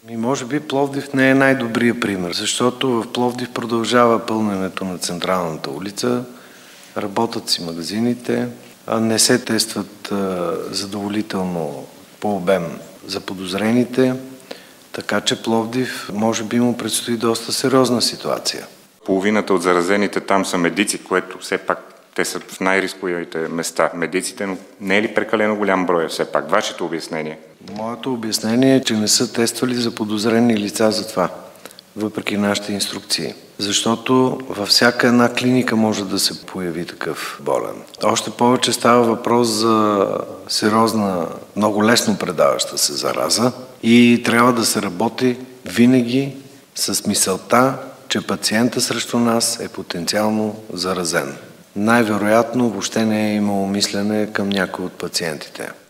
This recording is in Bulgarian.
И може би Пловдив не е най-добрият пример, защото в Пловдив продължава пълненето на централната улица, работят си магазините, не се тестват задоволително по обем за подозрените, така че Пловдив може би му предстои доста сериозна ситуация. Половината от заразените там са медици, което все пак те са в най-рисковите места. Медиците, но не е ли прекалено голям брой все пак? Вашето обяснение? Моето обяснение е, че не са тествали за подозрени лица за това, въпреки нашите инструкции. Защото във всяка една клиника може да се появи такъв болен. Още повече става въпрос за сериозна, много лесно предаваща се зараза и трябва да се работи винаги с мисълта, че пациента срещу нас е потенциално заразен. Най-вероятно въобще не е имало мислене към някой от пациентите.